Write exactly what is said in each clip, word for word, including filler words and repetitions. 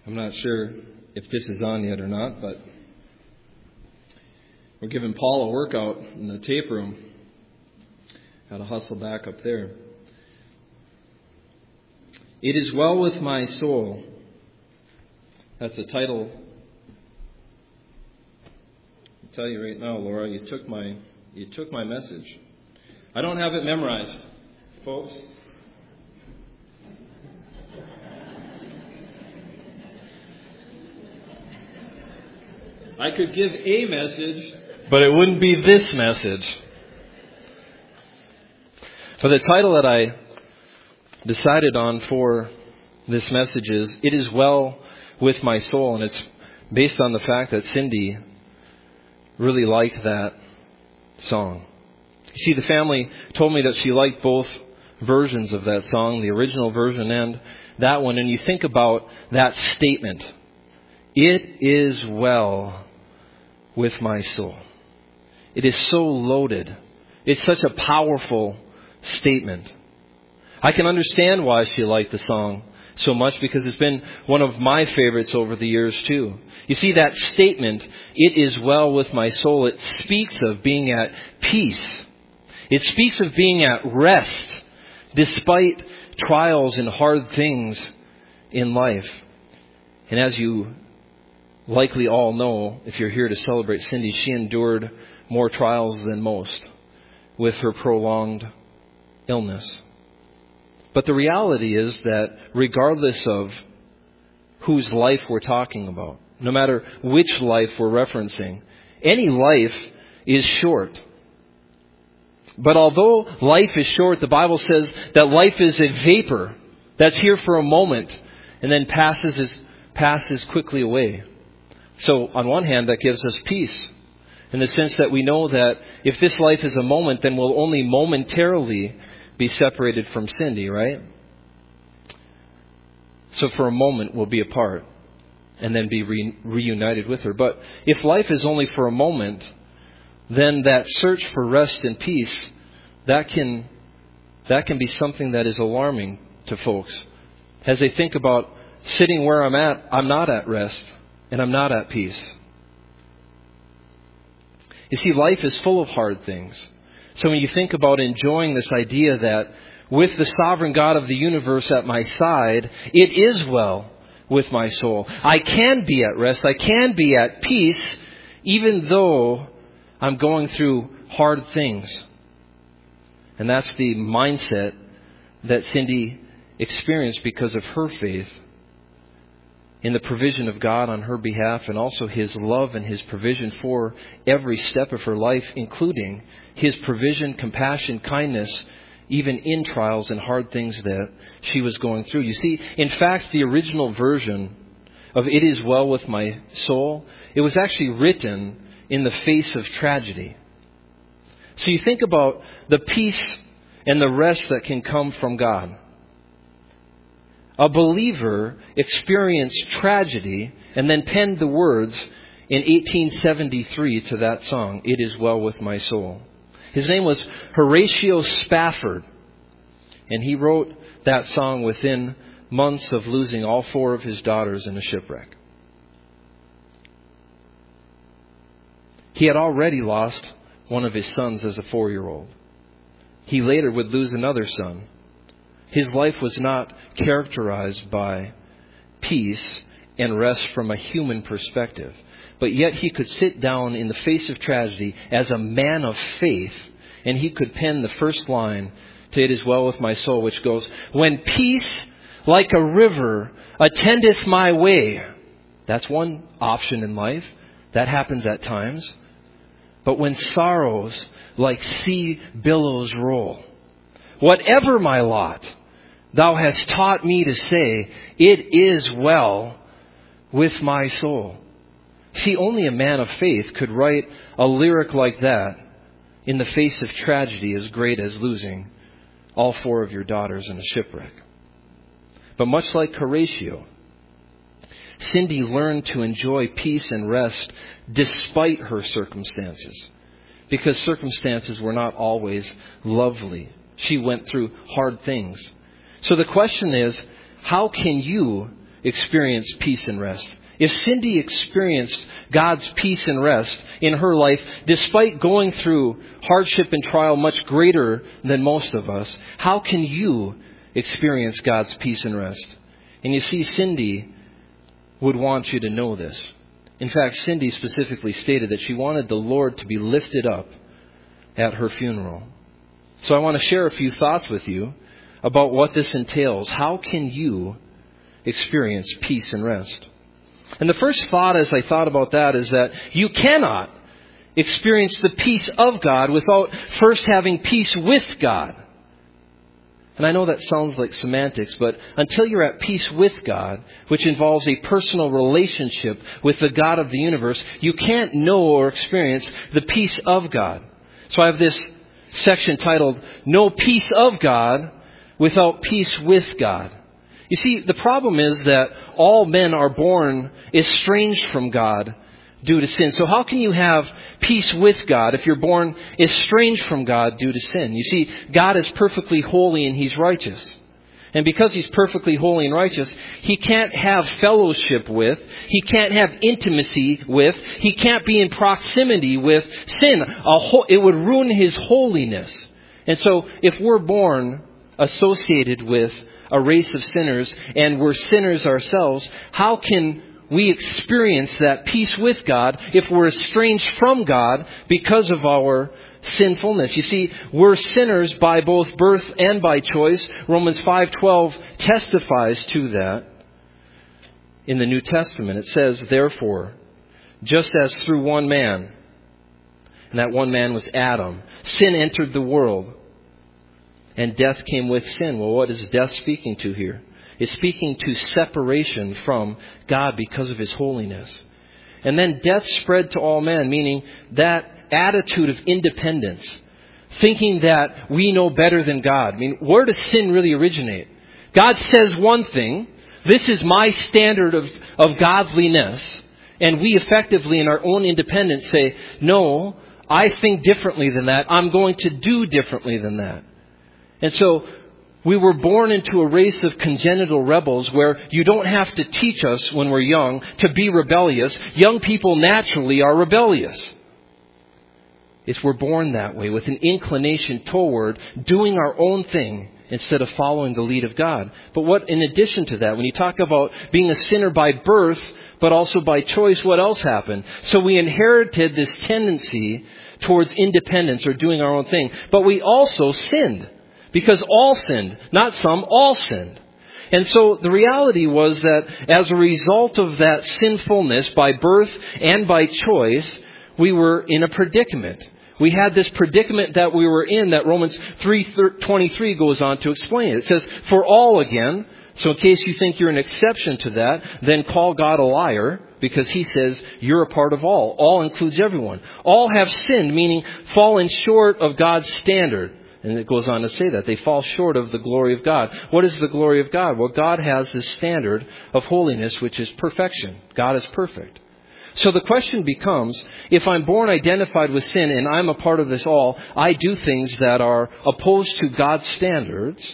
I'm not sure if this is on yet or not, but we're giving Paul a workout in the tape room. Got to hustle back up there. It is well with my soul. That's the title. I'll tell you right now, Laura, you took my you took my message. I don't have it memorized, folks. I could give a message, but it wouldn't be this message. But the title that I decided on for this message is, It is Well with My Soul. And it's based on the fact that Cindy really liked that song. You see, the family told me that she liked both versions of that song, the original version and that one. And you think about that statement, it is well with my soul. It is so loaded. It's such a powerful statement. I can understand why she liked the song so much, because it's been one of my favorites over the years too. You see, that statement, it is well with my soul, it speaks of being at peace. It speaks of being at rest despite trials and hard things in life. And as you likely all know, if you're here to celebrate Cindy, she endured more trials than most with her prolonged illness. But the reality is that regardless of whose life we're talking about, no matter which life we're referencing, any life is short. But although life is short, the Bible says that life is a vapor that's here for a moment and then passes passes quickly away. So on one hand, that gives us peace in the sense that we know that if this life is a moment, then we'll only momentarily be separated from Cindy, right? So for a moment, we'll be apart and then be re- reunited with her. But if life is only for a moment, then that search for rest and peace, that can that can be something that is alarming to folks. As they think about sitting where I'm at, I'm not at rest. And I'm not at peace. You see, life is full of hard things. So when you think about enjoying this idea that with the sovereign God of the universe at my side, it is well with my soul. I can be at rest. I can be at peace, even though I'm going through hard things. And that's the mindset that Cindy experienced because of her faith in the provision of God on her behalf, and also His love and His provision for every step of her life, including His provision, compassion, kindness, even in trials and hard things that she was going through. You see, in fact, the original version of It Is Well With My Soul, it was actually written in the face of tragedy. So you think about the peace and the rest that can come from God. A believer experienced tragedy and then penned the words in eighteen seventy-three to that song, It Is Well With My Soul. His name was Horatio Spafford, and he wrote that song within months of losing all four of his daughters in a shipwreck. He had already lost one of his sons as a four-year-old. He later would lose another son. His life was not characterized by peace and rest from a human perspective. But yet he could sit down in the face of tragedy as a man of faith, and he could pen the first line to It Is Well With My Soul, which goes, When peace like a river attendeth my way. That's one option in life. That happens at times. But when sorrows like sea billows roll, whatever my lot, Thou hast taught me to say, It is well with my soul. See, only a man of faith could write a lyric like that in the face of tragedy as great as losing all four of your daughters in a shipwreck. But much like Horatio, Cindy learned to enjoy peace and rest despite her circumstances, because circumstances were not always lovely. She went through hard things. So the question is, how can you experience peace and rest? If Cindy experienced God's peace and rest in her life, despite going through hardship and trial much greater than most of us, how can you experience God's peace and rest? And you see, Cindy would want you to know this. In fact, Cindy specifically stated that she wanted the Lord to be lifted up at her funeral. So I want to share a few thoughts with you about what this entails. How can you experience peace and rest? And the first thought as I thought about that is that you cannot experience the peace of God without first having peace with God. And I know that sounds like semantics, but until you're at peace with God, which involves a personal relationship with the God of the universe, you can't know or experience the peace of God. So I have this section titled, No Peace of God Without Peace with God. You see, the problem is that all men are born estranged from God due to sin. So how can you have peace with God if you're born estranged from God due to sin? You see, God is perfectly holy and He's righteous. And because He's perfectly holy and righteous, He can't have fellowship with, He can't have intimacy with, He can't be in proximity with sin. A ho- it would ruin His holiness. And so if we're born associated with a race of sinners and we're sinners ourselves, how can we experience that peace with God if we're estranged from God because of our sinfulness? You see, we're sinners by both birth and by choice. Romans five twelve testifies to that in the New Testament. It says, therefore, just as through one man, and that one man was Adam, sin entered the world, and death came with sin. Well, what is death speaking to here? It's speaking to separation from God because of His holiness. And then death spread to all men, meaning that attitude of independence, thinking that we know better than God. I mean, where does sin really originate? God says one thing, this is my standard of, of godliness, and we effectively in our own independence say, no, I think differently than that. I'm going to do differently than that. And so we were born into a race of congenital rebels where you don't have to teach us when we're young to be rebellious. Young people naturally are rebellious. If we're born that way with an inclination toward doing our own thing instead of following the lead of God. But what, in addition to that, when you talk about being a sinner by birth, but also by choice, what else happened? So we inherited this tendency towards independence or doing our own thing. But we also sinned. Because all sinned, not some, all sinned. And so the reality was that as a result of that sinfulness by birth and by choice, we were in a predicament. We had this predicament that we were in that Romans three twenty-three goes on to explain it. It says, for all again, so in case you think you're an exception to that, then call God a liar, because He says you're a part of all. All includes everyone. All have sinned, meaning fallen short of God's standard. And it goes on to say that they fall short of the glory of God. What is the glory of God? Well, God has this standard of holiness, which is perfection. God is perfect. So the question becomes, if I'm born identified with sin and I'm a part of this all, I do things that are opposed to God's standards,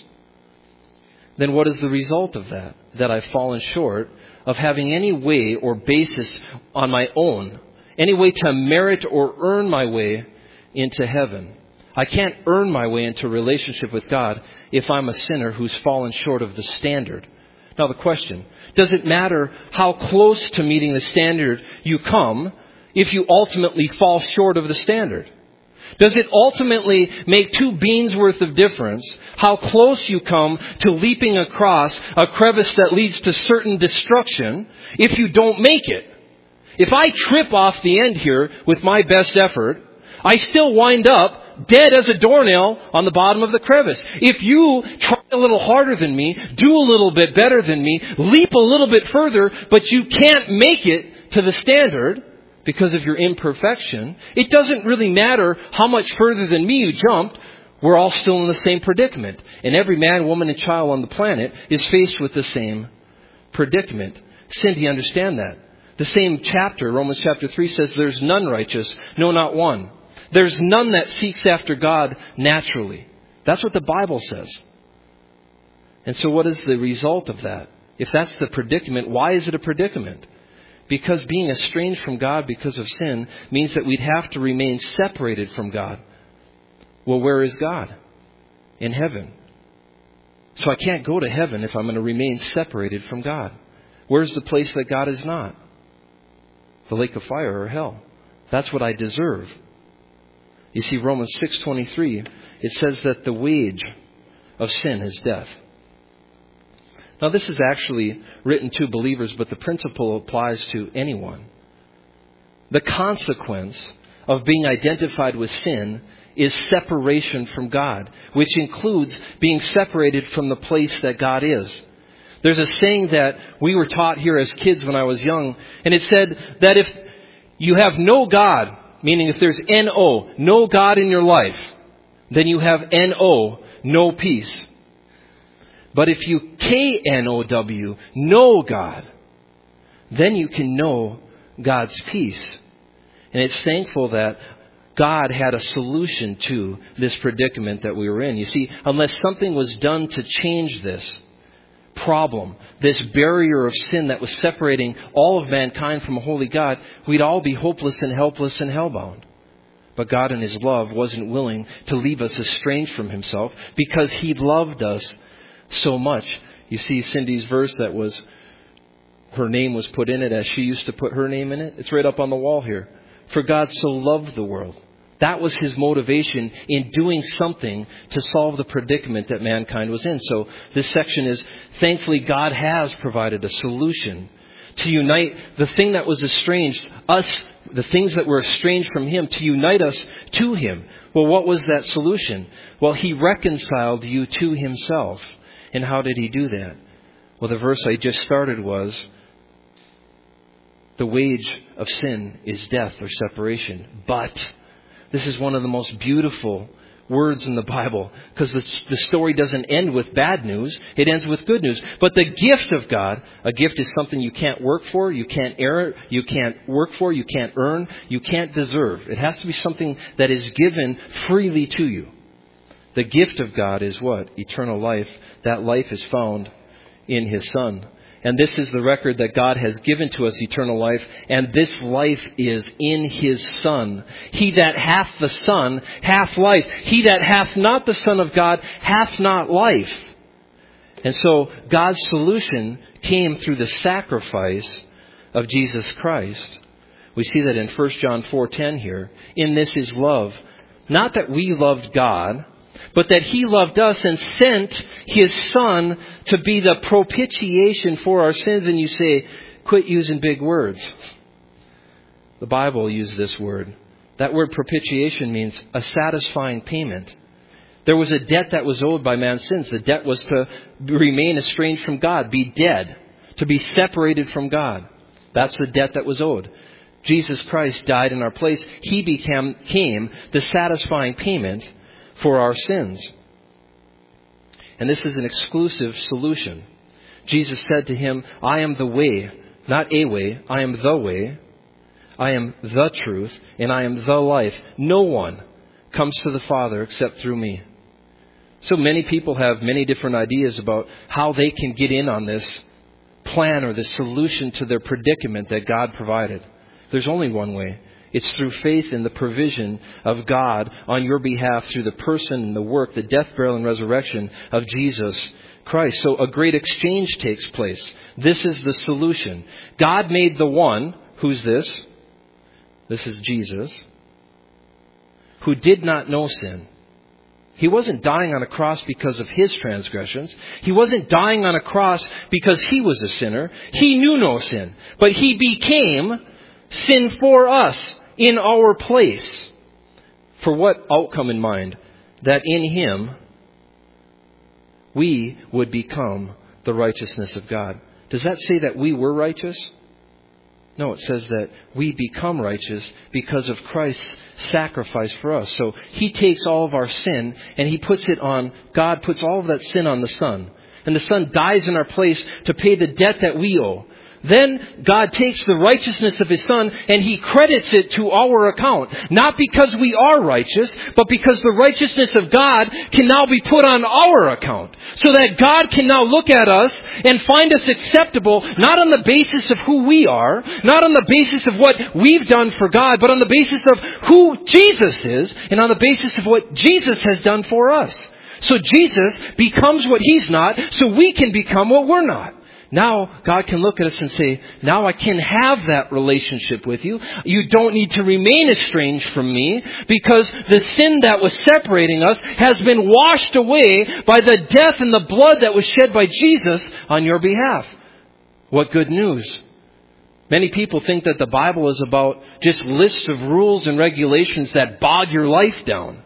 then what is the result of that? That I've fallen short of having any way or basis on my own, any way to merit or earn my way into heaven. I can't earn my way into a relationship with God if I'm a sinner who's fallen short of the standard. Now the question, does it matter how close to meeting the standard you come if you ultimately fall short of the standard? Does it ultimately make two beans worth of difference how close you come to leaping across a crevice that leads to certain destruction if you don't make it? If I trip off the end here with my best effort, I still wind up dead as a doornail on the bottom of the crevice. If you try a little harder than me, do a little bit better than me, leap a little bit further, but you can't make it to the standard because of your imperfection, it doesn't really matter how much further than me you jumped. We're all still in the same predicament. And every man, woman, and child on the planet is faced with the same predicament. Cindy, understand that. The same chapter, Romans chapter three, says there's none righteous, no, not one. There's none that seeks after God naturally. That's what the Bible says. And so what is the result of that? If that's the predicament, why is it a predicament? Because being estranged from God because of sin means that we'd have to remain separated from God. Well, where is God? In heaven. So I can't go to heaven if I'm going to remain separated from God. Where's the place that God is not? The lake of fire or hell. That's what I deserve. You see, Romans six twenty-three, it says that the wage of sin is death. Now, this is actually written to believers, but the principle applies to anyone. The consequence of being identified with sin is separation from God, which includes being separated from the place that God is. There's a saying that we were taught here as kids when I was young, and it said that if you have no God, meaning if there's N O, no God in your life, then you have N O, no peace. But if you K N O W, know God, then you can know God's peace. And it's thankful that God had a solution to this predicament that we were in. You see, unless something was done to change this problem, this barrier of sin that was separating all of mankind from a holy God, we'd all be hopeless and helpless and hellbound. But God in His love wasn't willing to leave us estranged from Himself because He loved us so much. You see Cindy's verse that was, her name was put in it as she used to put her name in it. It's right up on the wall here. For God so loved the world. That was His motivation in doing something to solve the predicament that mankind was in. So this section is, thankfully God has provided a solution to unite the thing that was estranged, us, the things that were estranged from Him, to unite us to Him. Well, what was that solution? Well, He reconciled you to Himself. And how did He do that? Well, the verse I just started was, the wage of sin is death or separation. But this is one of the most beautiful words in the Bible, because the, the story doesn't end with bad news. It ends with good news. But the gift of God, a gift is something you can't work for, you can't earn, you can't work for, you can't earn, you can't deserve. It has to be something that is given freely to you. The gift of God is what? Eternal life. That life is found in His Son. And this is the record that God has given to us, eternal life. And this life is in His Son. He that hath the Son hath life. He that hath not the Son of God hath not life. And so God's solution came through the sacrifice of Jesus Christ. We see that in First John four ten here. In this is love. Not that we loved God, but that He loved us and sent His Son to be the propitiation for our sins. And you say, quit using big words. The Bible uses this word. That word propitiation means a satisfying payment. There was a debt that was owed by man's sins. The debt was to remain estranged from God, be dead, to be separated from God. That's the debt that was owed. Jesus Christ died in our place. He became, became the satisfying payment for our sins. And this is an exclusive solution. Jesus said to him, I am the way, not a way, I am the way, I am the truth, and I am the life. No one comes to the Father except through me. So many people have many different ideas about how they can get in on this plan or the solution to their predicament that God provided. There's only one way. It's through faith in the provision of God on your behalf through the person and the work, the death, burial, and resurrection of Jesus Christ. So a great exchange takes place. This is the solution. God made the one, who's this? This is Jesus, who did not know sin. He wasn't dying on a cross because of his transgressions. He wasn't dying on a cross because he was a sinner. He knew no sin. But he became sin for us in our place. For what outcome in mind? That in him we would become the righteousness of God. Does that say that we were righteous? No, it says that we become righteous because of Christ's sacrifice for us. So he takes all of our sin and he puts it on, God puts all of that sin on the Son. And the Son dies in our place to pay the debt that we owe. then God takes the righteousness of His Son and He credits it to our account. Not because we are righteous, but because the righteousness of God can now be put on our account. So that God can now look at us and find us acceptable, not on the basis of who we are, not on the basis of what we've done for God, but on the basis of who Jesus is and on the basis of what Jesus has done for us. So Jesus becomes what He's not, so we can become what we're not. Now, God can look at us and say, now I can have that relationship with you. You don't need to remain estranged from me because the sin that was separating us has been washed away by the death and the blood that was shed by Jesus on your behalf. What good news. Many people think that the Bible is about just lists of rules and regulations that bog your life down.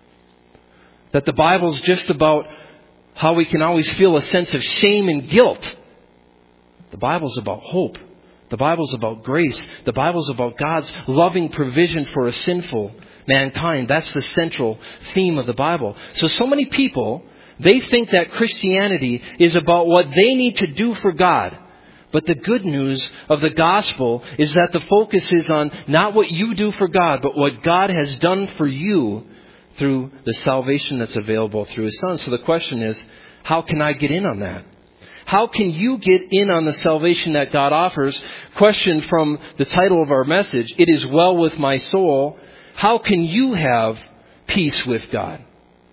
That the Bible is just about how we can always feel a sense of shame and guilt. The Bible's about hope. The Bible's about grace. The Bible's about God's loving provision for a sinful mankind. That's the central theme of the Bible. So, so many people, they think that Christianity is about what they need to do for God. But the good news of the gospel is that the focus is on not what you do for God, but what God has done for you through the salvation that's available through His Son. So the question is, how can I get in on that? How can you get in on the salvation that God offers? Question from the title of our message, It is Well With My Soul. How can you have peace with God?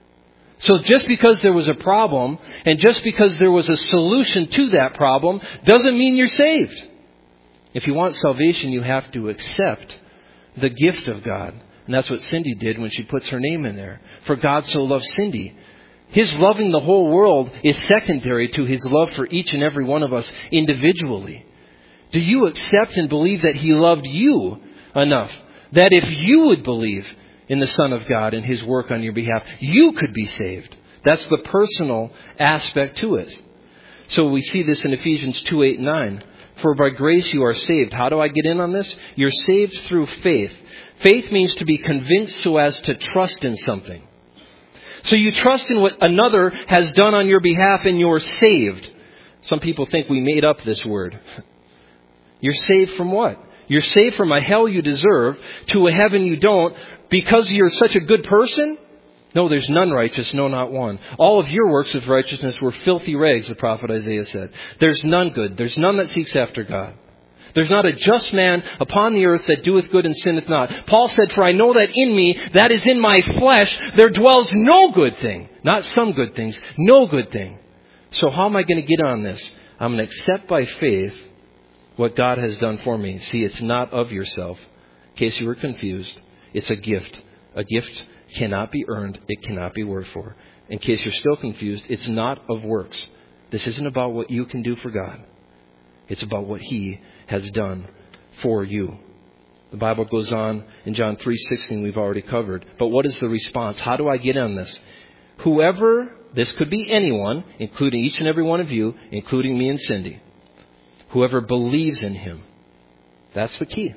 So just because there was a problem and just because there was a solution to that problem doesn't mean you're saved. If you want salvation, you have to accept the gift of God. And that's what Cindy did when she puts her name in there. For God so loved Cindy. His loving the whole world is secondary to His love for each and every one of us individually. Do you accept and believe that He loved you enough that if you would believe in the Son of God and His work on your behalf, you could be saved? That's the personal aspect to it. So we see this in Ephesians two, eight, and nine. For by grace you are saved. How do I get in on this? You're saved through faith. Faith means to be convinced so as to trust in something. So you trust in what another has done on your behalf and you're saved. Some people think we made up this word. You're saved from what? You're saved from a hell you deserve to a heaven you don't because you're such a good person? No, there's none righteous, no, not one. All of your works of righteousness were filthy rags, the prophet Isaiah said. There's none good. There's none that seeks after God. There's not a just man upon the earth that doeth good and sinneth not. Paul said, for I know that in me, that is in my flesh, there dwells no good thing. Not some good things, no good thing. So how am I going to get on this? I'm going to accept by faith what God has done for me. See, it's not of yourself. In case you were confused, it's a gift. A gift cannot be earned. It cannot be worked for. In case you're still confused, it's not of works. This isn't about what you can do for God. It's about what He has done for you. The Bible goes on in John three sixteen, we've already covered. But what is the response? How do I get on this? Whoever, this could be anyone, including each and every one of you, including me and Cindy. Whoever believes in Him. That's the key.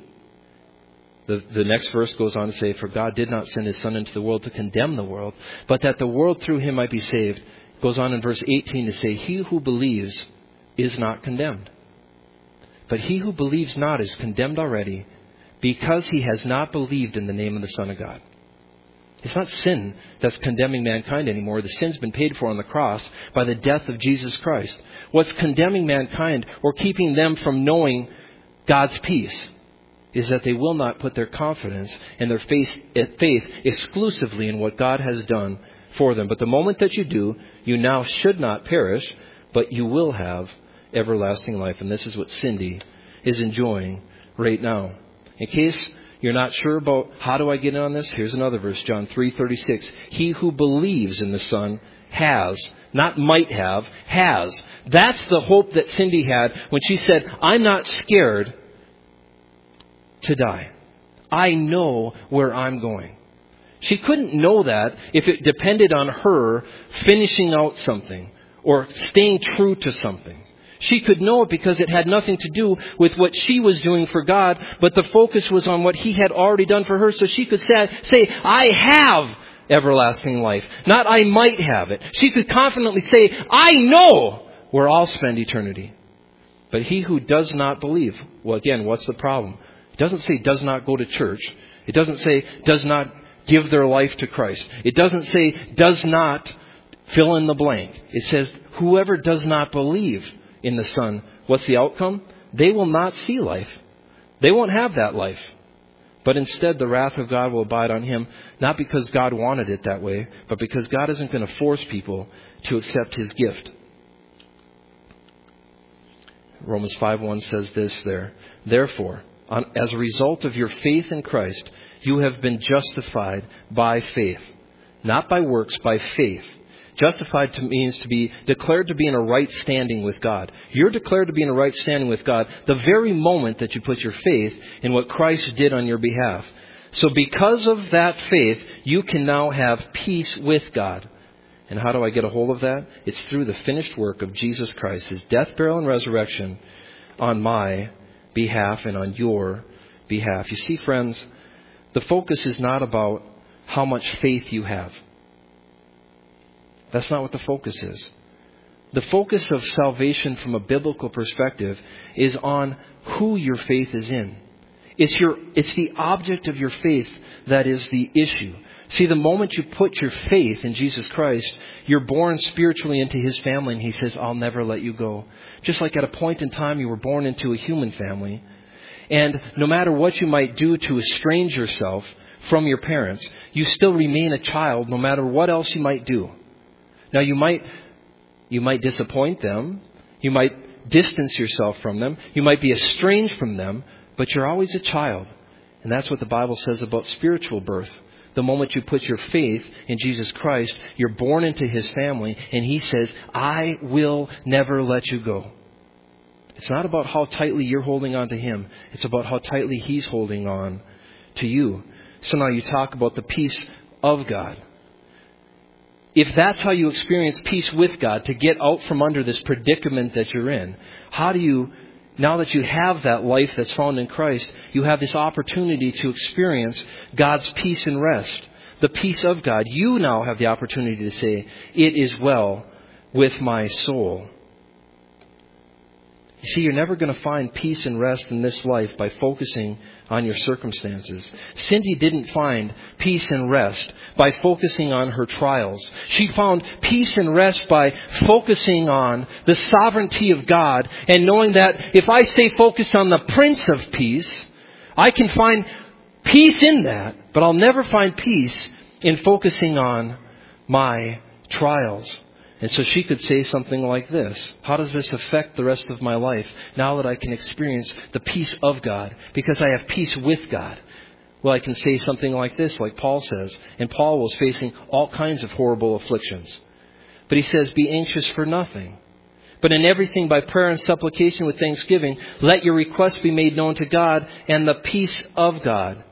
The, the next verse goes on to say, for God did not send His Son into the world to condemn the world, but that the world through Him might be saved. It goes on in verse eighteen to say, he who believes is not condemned. But he who believes not is condemned already because he has not believed in the name of the Son of God. It's not sin that's condemning mankind anymore. The sin's been paid for on the cross by the death of Jesus Christ. What's condemning mankind or keeping them from knowing God's peace is that they will not put their confidence and their faith, faith exclusively in what God has done for them. But the moment that you do, you now should not perish, but you will have everlasting life. And this is what Cindy is enjoying right now. In case you're not sure about how do I get in on this, here's another verse, John three thirty-six. He who believes in the Son has, not might have, has. That's the hope that Cindy had when she said, I'm not scared to die. I know where I'm going. She couldn't know that if it depended on her finishing out something or staying true to something. She could know it because it had nothing to do with what she was doing for God, but the focus was on what He had already done for her. So she could say, say, I have everlasting life, not I might have it. She could confidently say, I know where I'll spend eternity. But he who does not believe, well, again, what's the problem? It doesn't say does not go to church. It doesn't say does not give their life to Christ. It doesn't say does not fill in the blank. It says whoever does not believe in the Son, what's the outcome? They will not see life. They won't have that life. But instead, the wrath of God will abide on him, not because God wanted it that way, but because God isn't going to force people to accept his gift. Romans five one says this there. Therefore, on, as a result of your faith in Christ, you have been justified by faith. Not by works, by faith. Justified to means to be declared to be in a right standing with God. You're declared to be in a right standing with God the very moment that you put your faith in what Christ did on your behalf. So because of that faith, you can now have peace with God. And how do I get a hold of that? It's through the finished work of Jesus Christ, his death, burial, and resurrection on my behalf and on your behalf. You see, friends, the focus is not about how much faith you have. That's not what the focus is. The focus of salvation from a biblical perspective is on who your faith is in. It's your, it's the object of your faith that is the issue. See, the moment you put your faith in Jesus Christ, you're born spiritually into his family, and he says, I'll never let you go. Just like at a point in time you were born into a human family. And no matter what you might do to estrange yourself from your parents, you still remain a child no matter what else you might do. Now, you might you might disappoint them. You might distance yourself from them. You might be estranged from them. But you're always a child. And that's what the Bible says about spiritual birth. The moment you put your faith in Jesus Christ, you're born into his family. And he says, I will never let you go. It's not about how tightly you're holding on to him. It's about how tightly he's holding on to you. So now you talk about the peace of God. If that's how you experience peace with God, to get out from under this predicament that you're in, how do you, now that you have that life that's found in Christ, you have this opportunity to experience God's peace and rest, the peace of God. You now have the opportunity to say, it is well with my soul. You see, you're never going to find peace and rest in this life by focusing on your circumstances. Cindy didn't find peace and rest by focusing on her trials. She found peace and rest by focusing on the sovereignty of God and knowing that if I stay focused on the Prince of Peace, I can find peace in that, but I'll never find peace in focusing on my trials. And so she could say something like this. How does this affect the rest of my life now that I can experience the peace of God because I have peace with God? Well, I can say something like this, like Paul says. And Paul was facing all kinds of horrible afflictions. But he says, be anxious for nothing. But in everything by prayer and supplication with thanksgiving, let your requests be made known to God, and the peace of God.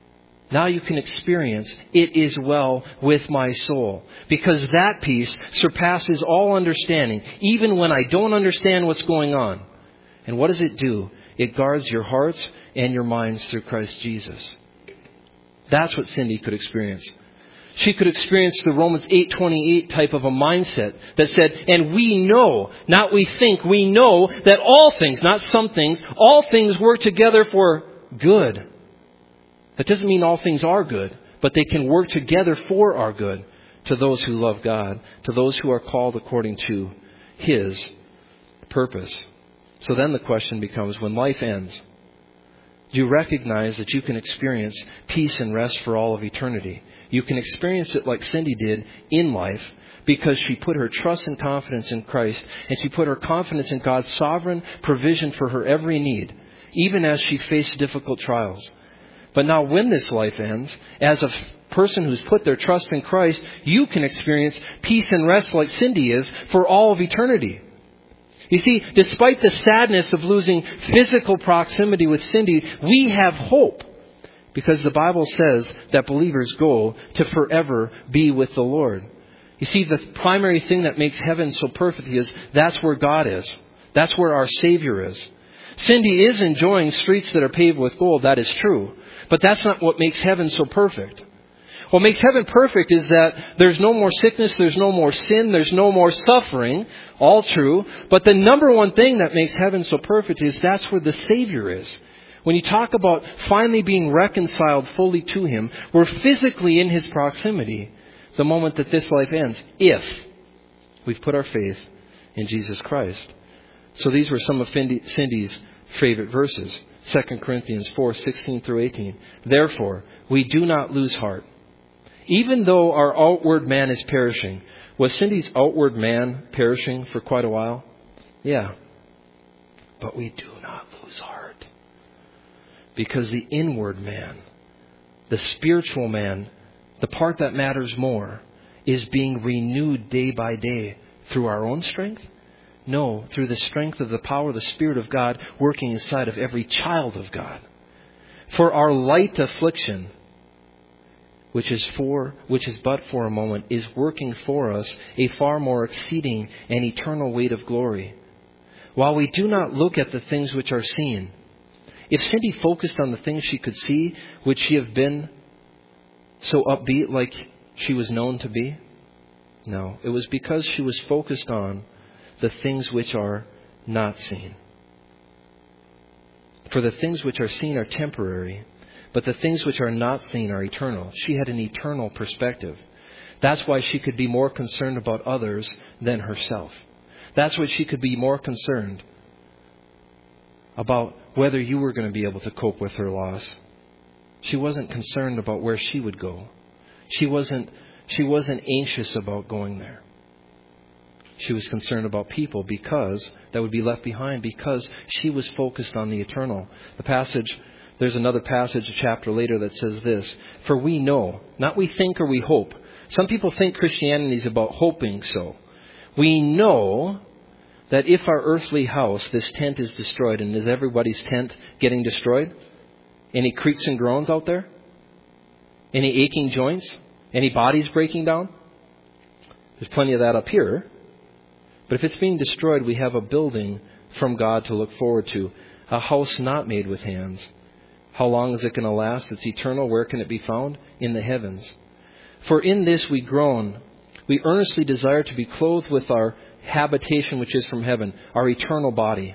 Now you can experience, it is well with my soul. Because that peace surpasses all understanding, even when I don't understand what's going on. And what does it do? It guards your hearts and your minds through Christ Jesus. That's what Cindy could experience. She could experience the Romans eight twenty-eight type of a mindset that said, and we know, not we think, we know that all things, not some things, all things work together for good. That doesn't mean all things are good, but they can work together for our good to those who love God, to those who are called according to his purpose. So then the question becomes, when life ends, do you recognize that you can experience peace and rest for all of eternity? You can experience it like Cindy did in life because she put her trust and confidence in Christ, and she put her confidence in God's sovereign provision for her every need, even as she faced difficult trials. But now when this life ends, as a person who's put their trust in Christ, you can experience peace and rest like Cindy is for all of eternity. You see, despite the sadness of losing physical proximity with Cindy, we have hope. Because the Bible says that believers go to forever be with the Lord. You see, the primary thing that makes heaven so perfect is that's where God is. That's where our Savior is. Cindy is enjoying streets that are paved with gold. That is true. But that's not what makes heaven so perfect. What makes heaven perfect is that there's no more sickness, there's no more sin, there's no more suffering. All true. But the number one thing that makes heaven so perfect is that's where the Savior is. When you talk about finally being reconciled fully to Him, we're physically in His proximity the moment that this life ends, if we've put our faith in Jesus Christ. So these were some of Cindy's favorite verses. Second Corinthians four, sixteen through eighteen. Therefore, we do not lose heart. Even though our outward man is perishing. Was Cindy's outward man perishing for quite a while? Yeah. But we do not lose heart. Because the inward man, the spiritual man, the part that matters more, is being renewed day by day through our own strength? No, through the strength of the power of the Spirit of God working inside of every child of God. For our light affliction, which is for, which is but for a moment, is working for us a far more exceeding and eternal weight of glory. While we do not look at the things which are seen. If Cindy focused on the things she could see, would she have been so upbeat like she was known to be? No, it was because she was focused on the things which are not seen. For the things which are seen are temporary, but the things which are not seen are eternal. She had an eternal perspective. That's why she could be more concerned about others than herself. That's why she could be more concerned about whether you were going to be able to cope with her loss. She wasn't concerned about where she would go. She wasn't, she wasn't anxious about going there. She was concerned about people because that would be left behind because she was focused on the eternal. The passage, there's another passage, a chapter later that says this. For we know, not we think or we hope. Some people think Christianity is about hoping so. We know that if our earthly house, this tent is destroyed, and is everybody's tent getting destroyed? Any creaks and groans out there? Any aching joints? Any bodies breaking down? There's plenty of that up here. But if it's being destroyed, we have a building from God to look forward to. A house not made with hands. How long is it going to last? It's eternal. Where can it be found? In the heavens. For in this we groan. We earnestly desire to be clothed with our habitation which is from heaven, our eternal body.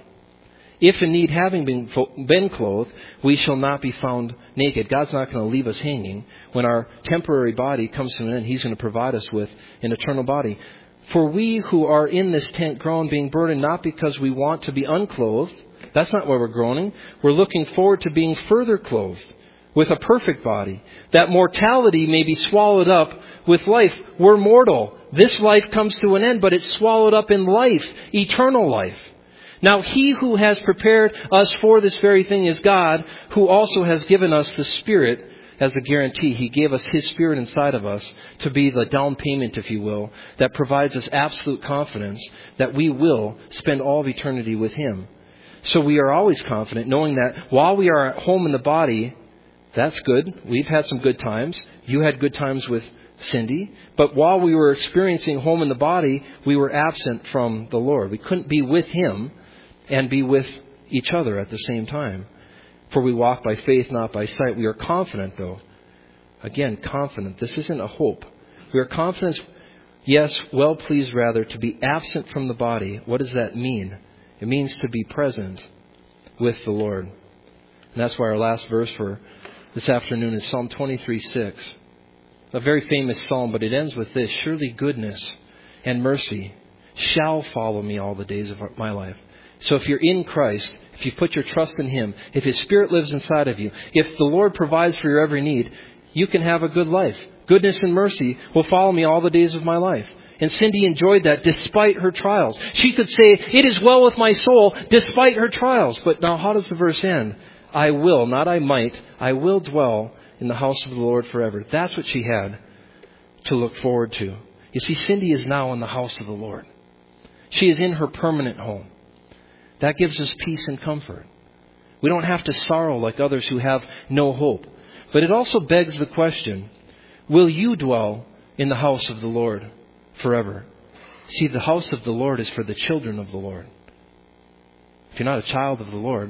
If indeed having been, been clothed, we shall not be found naked. God's not going to leave us hanging. When our temporary body comes to an end, He's going to provide us with an eternal body. For we who are in this tent groan, being burdened, not because we want to be unclothed. That's not why we're groaning. We're looking forward to being further clothed with a perfect body, that mortality may be swallowed up with life. We're mortal. This life comes to an end, but it's swallowed up in life, eternal life. Now He who has prepared us for this very thing is God, who also has given us the Spirit as a guarantee. He gave us His Spirit inside of us to be the down payment, if you will, that provides us absolute confidence that we will spend all of eternity with Him. So we are always confident knowing that while we are at home in the body, that's good. We've had some good times. You had good times with Cindy. But while we were experiencing home in the body, we were absent from the Lord. We couldn't be with Him and be with each other at the same time. For we walk by faith, not by sight. We are confident, though. Again, confident. This isn't a hope. We are confident, yes, well pleased rather, to be absent from the body. What does that mean? It means to be present with the Lord. And that's why our last verse for this afternoon is Psalm twenty-three six. A very famous psalm, but it ends with this. Surely goodness and mercy shall follow me all the days of my life. So if you're in Christ, if you put your trust in Him, if His Spirit lives inside of you, if the Lord provides for your every need, you can have a good life. Goodness and mercy will follow me all the days of my life. And Cindy enjoyed that despite her trials. She could say, it is well with my soul despite her trials. But now how does the verse end? I will, not I might, I will dwell in the house of the Lord forever. That's what she had to look forward to. You see, Cindy is now in the house of the Lord. She is in her permanent home. That gives us peace and comfort. We don't have to sorrow like others who have no hope. But it also begs the question, will you dwell in the house of the Lord forever? See, the house of the Lord is for the children of the Lord. If you're not a child of the Lord,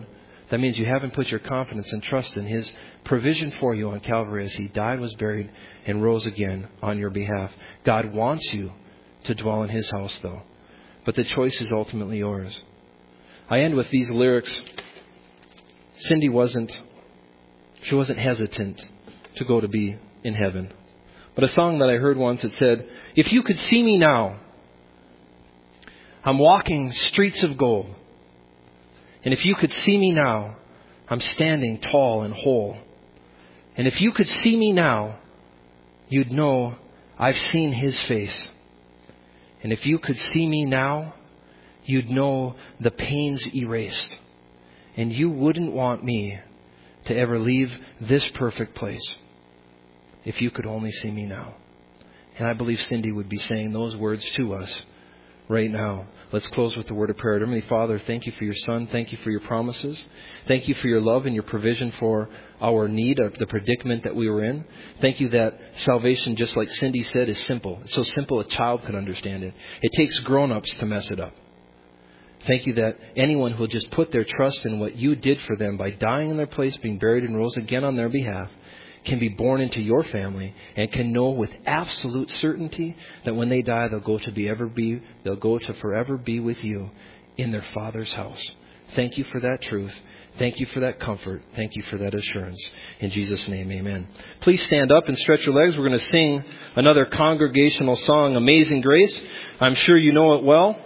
That means you haven't put your confidence and trust in His provision for you on Calvary as He died, was buried, and rose again on your behalf. God wants you to dwell in His house, though. But the choice is ultimately yours. I end with these lyrics. Cindy wasn't, she wasn't hesitant to go to be in heaven. But a song that I heard once, it said, "If you could see me now, I'm walking streets of gold. And if you could see me now, I'm standing tall and whole. And if you could see me now, you'd know I've seen His face. And if you could see me now, you'd know the pain's erased. And you wouldn't want me to ever leave this perfect place if you could only see me now." And I believe Cindy would be saying those words to us right now. Let's close with the word of prayer. Heavenly Father, thank you for your Son. Thank you for your promises. Thank you for your love and your provision for our need, of the predicament that we were in. Thank you that salvation, just like Cindy said, is simple. It's so simple a child could understand it. It takes grown-ups to mess it up. Thank you that anyone who will just put their trust in what you did for them by dying in their place, being buried and rose again on their behalf, can be born into your family and can know with absolute certainty that when they die, they'll go to be ever be, they'll go to forever be with you in their Father's house. Thank you for that truth. Thank you for that comfort. Thank you for that assurance. In Jesus' name, amen. Please stand up and stretch your legs. We're going to sing another congregational song, Amazing Grace. I'm sure you know it well.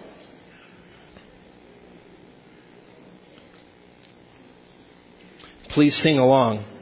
Please sing along.